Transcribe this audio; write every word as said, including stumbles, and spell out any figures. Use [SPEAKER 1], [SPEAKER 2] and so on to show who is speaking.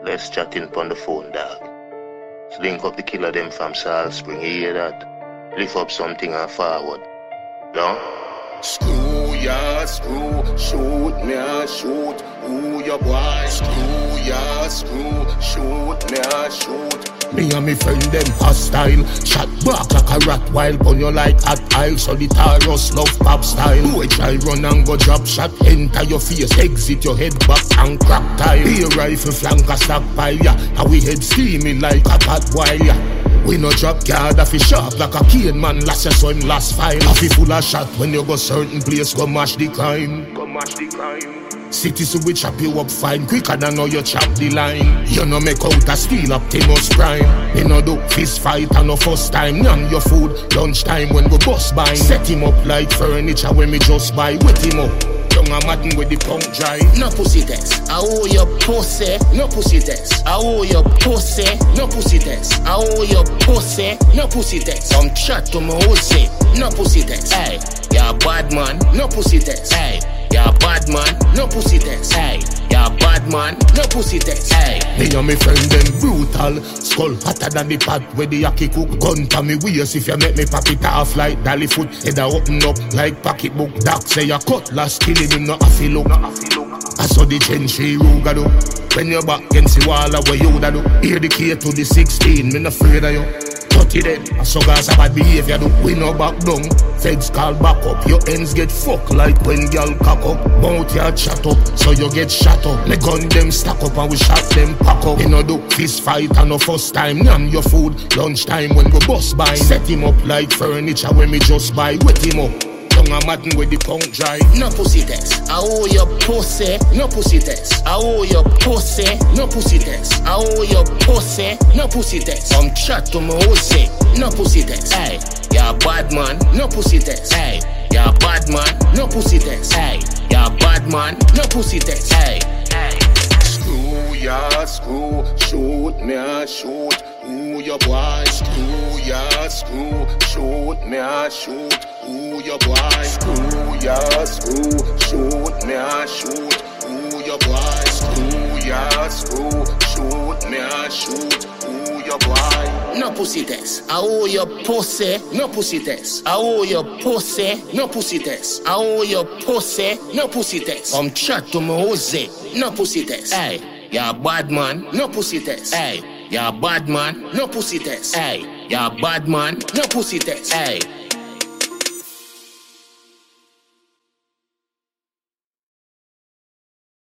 [SPEAKER 1] Let's chat in on the phone, dog. So link up the killer them from Salt Spring, you hear that? Lift up something and forward. No?
[SPEAKER 2] Screw ya, screw, shoot me a shoot. Who your boy? Screw ya, screw, shoot me a shoot. Me and me friend them hostile. Shot back like a rat while pon you like hot oil. So the Taurus love pop style. Boy try run and go drop shot. Enter your face, exit your head back and crack tile. Be a rifle flank a stockpile, yeah. And we head steaming like a hot wire, yeah. We no drop card off his sharp like a cane man. Last year so him last file. Off he full of shot when you go certain place. Go mash the crime. Go mash the crime. Citizen we chop you up fine. Quicker than how you chop the line. You no make out a steal up Optimus Prime. You no do fist fight and no first time. Yam your food lunchtime when we bust by. Set him up like furniture when me just buy. Wet him up. Young a mattin with the punk dry. No pussy test. I owe your pussy. No pussy test. I owe your pussy. No pussy test. I owe your pussy. No pussy test. Some chat to my pussy. No pussy test. Hey, you're a bad man. No pussy test. Hey, you're a bad man. No pussy test. Hey, you're a bad man. No pussy test. Hey, me and me friend them brutal. Skull hotter than the pot where the yaki cook. Gun to me waist if you make me pop it off like dolly foot. Head a open up like pocketbook. Doc say you cut last killing him not a feel look. I saw the gentry ruga do. When you back against the wall of where you da do. Hear the key to the sixteen, me not afraid of you. thirty dead, I saw guys a bad behavior do. We no back down, feds call back up. Your ends get fucked like when girl cock up. Mouth yard shut up, so you get shot up. Me gun them stack up and we shot them pack up. You no do fist fight and no first time. Yam your food, lunchtime when we bust by. Set him up like furniture when me just buy. Wet him up. A mattin with the punk dry. No pussy test. I owe your pussy. No pussy test. I owe your pussy. No pussy test. I owe your pussy. No pussy test. Some chat to my pussy. No pussy test. Hey, you're a bad man. No pussy test. Hey, you're a bad man. No pussy test. Hey, you're a bad man. No pussy test. Hey, hey. Screw ya, screw, shoot me a shoot. Who your boy? Screw ya, screw, shoot me a shoot. Who your boy? Screw ya, screw, shoot me a shoot. Who your boy? Screw ya, screw, shoot me a shoot. Who your boy? No pussy test. I owe your pussy. No pussy test. I owe your pussy. No pussy test. I owe your pussy. No pussy test. Come chat to my Jose. No pussy test. Hey, you're a bad man. No pussy test. Hey, you're a bad man. No pussy test. Hey, you're a bad man. No pussy test. Hey.